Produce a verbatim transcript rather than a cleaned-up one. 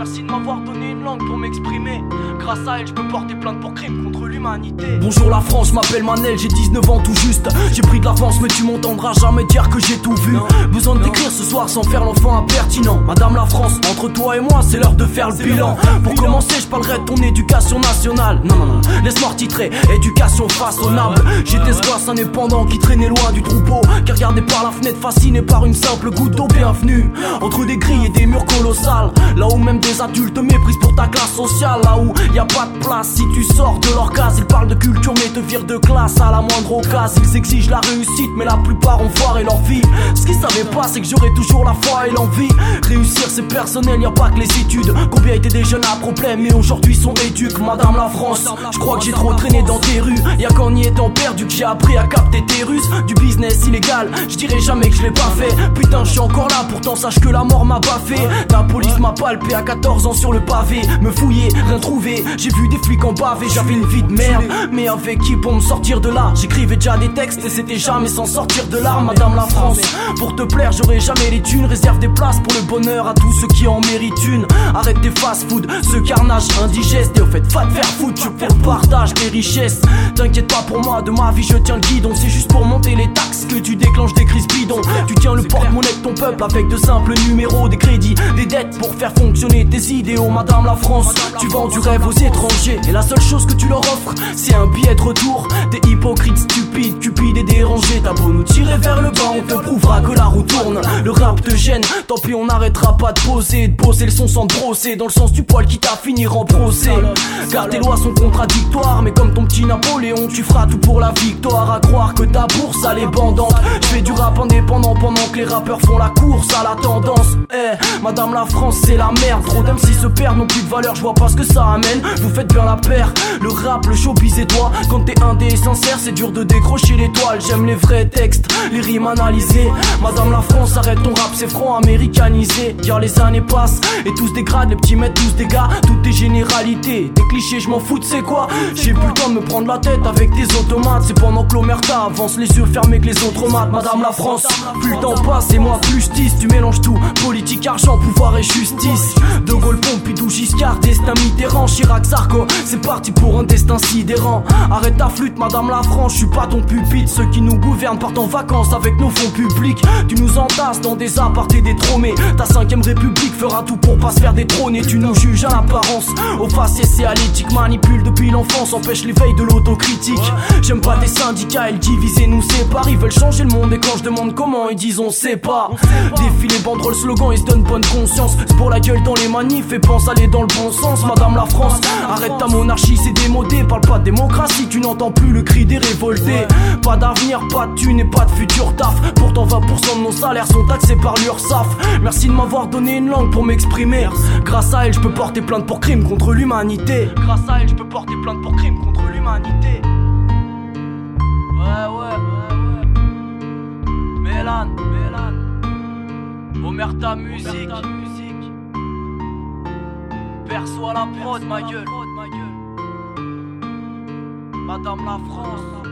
Merci de m'avoir donné une langue pour m'exprimer. Grâce à elle, je peux porter plainte pour crime contre l'humanité. Bonjour la France, je m'appelle Manel, j'ai dix-neuf ans tout juste. J'ai pris de l'avance, mais tu m'entendras jamais dire que j'ai tout vu. Non. Besoin de t'écrire ce soir sans faire l'enfant impertinent. Madame la France, entre toi et moi, c'est l'heure de faire le bilan. Pour commencer, je parlerai de ton éducation nationale. Non, non, non, laisse-moi titrer, éducation façonnable. J'étais ce gosse indépendant qui traînait loin du troupeau, qui regardait par la fenêtre fasciné par une simple goutte d'eau. Bienvenue entre des grilles et des murs colossales, là où même des adultes méprisent pour ta classe sociale. Là où y a pas de place si tu sors de leur case. Ils parlent de culture mais te virent de classe à la moindre occasion. Ils exigent la réussite mais la plupart ont foiré leur vie. Ce qu'ils savaient pas c'est que j'aurais toujours la foi et l'envie. Réussir c'est personnel, y a pas que les études. Combien étaient des jeunes à problème mais aujourd'hui sont éduques. Madame la France, je crois que j'ai trop traîné dans tes rues. Y'a qu'en y étant perdu que j'ai appris à capter tes ruses. Du business illégal, je dirais jamais que je l'ai pas fait. Putain je suis encore là, pourtant sache que la mort m'a baffé. La police m'a palpé à quatorze ans sur le pavé. Me fouiller, rien trouver, j'ai vu des flics en bavé. J'avais une vie de merde, mais avec qui pour me sortir de là? J'écrivais déjà des textes et c'était jamais sans sortir de là. Madame la France, pour te plaire j'aurai jamais les thunes. Réserve des places pour le bonheur à tous ceux qui en méritent une. Arrête tes fast-food, ce carnage indigeste. Et au fait va te faire foutre, je fais le partage des richesses. T'inquiète pas pour moi, de ma vie je tiens le guidon. C'est juste pour monter les taxes que tu déclenches des crises bidons. Tu tiens le porte-monnaie de ton peuple avec de simples numéros, des crédits, des dettes pour faire fonctionner tes idéaux. Madame la France, tu vends du rêve aux étrangers et la seule chose que tu leur offres c'est un billet de retour. T'es hypocrite, stupide, cupide et dérangé. T'as beau nous tirer vers le bas, on te prouvera que la roue tourne. Le rap te gêne, tant pis on n'arrêtera pas de poser. De poser le son sans te brosser, dans le sens du poil qui t'a finir en procès. Car tes lois sont contradictoires, mais comme ton petit Napoléon tu feras tout pour la victoire. À croire que ta bourse elle est bandante. Je fais du rap indépendant pendant que les rappeurs font la course à la tendance. Eh, Madame la France c'est la merde. Trop d'hommes s'ils se perdent n'ont plus de valeur, je vois pas ce que ça amène. Vous faites bien la paire, le rap, le showbiz et toi. Quand t'es indé et sincère c'est dur de décrocher l'étoile. J'aime les vrais textes, les rimes analysées. Madame la France arrête ton rap, c'est franc américanisé. Car les années passent et tous dégradent. Les petits mettent tous des gars, toutes tes généralités. Des clichés je m'en fous, c'est quoi? J'ai plus le temps de me prendre la tête avec tes automates. C'est pendant que l'omerta avance les yeux fermés que les autres matent. Madame la France, plus le temps passe et moi plus je tisse. Tu mélanges tout, politique, argent, pouvoir et justice. De Gaulle, Pompidou, Giscard, destin Mitterrand, Chirac, Sarko. C'est parti pour un destin sidérant. Arrête ta flûte Madame la France, je suis pas ton pupitre. Ceux qui nous gouvernent partent en vacances avec nos fonds publics. Tu nous entasses dans des apartés détrônés. Ta cinquième république fera tout pour pas se faire détrôner. Tu nous juges à l'apparence, au faciès et à l'éthique. Manipule depuis l'enfance, empêche l'éveil de l'autocritique. J'aime pas tes syndicats, ils divisent et nous séparent. Ils veulent changer le monde et quand je demande comment ils disent on sait pas. Défilé, banderole, slogan, ils se donnent bonne conscience. C'est pour la gueule dans les manifs et pense aller dans le bon sens. Madame la France, arrête ta monarchie, c'est démodé. Parle pas de démocratie, tu n'entends plus le cri des révoltés. Pas d'avenir, pas de thunes et pas de futur taf. Pourtant vingt pour cent de nos salaires sont taxés par l'URSSAF. Merci de m'avoir donné une langue pour m'exprimer. Grâce à elle je peux porter plainte pour crime contre l'humanité. Grâce à elle je peux porter plainte pour crime contre l'humanité. Ouais ouais ouais ouais. Mélan, Mélan, Omerta musique. Perçois la prod ma gueule. Madame la France.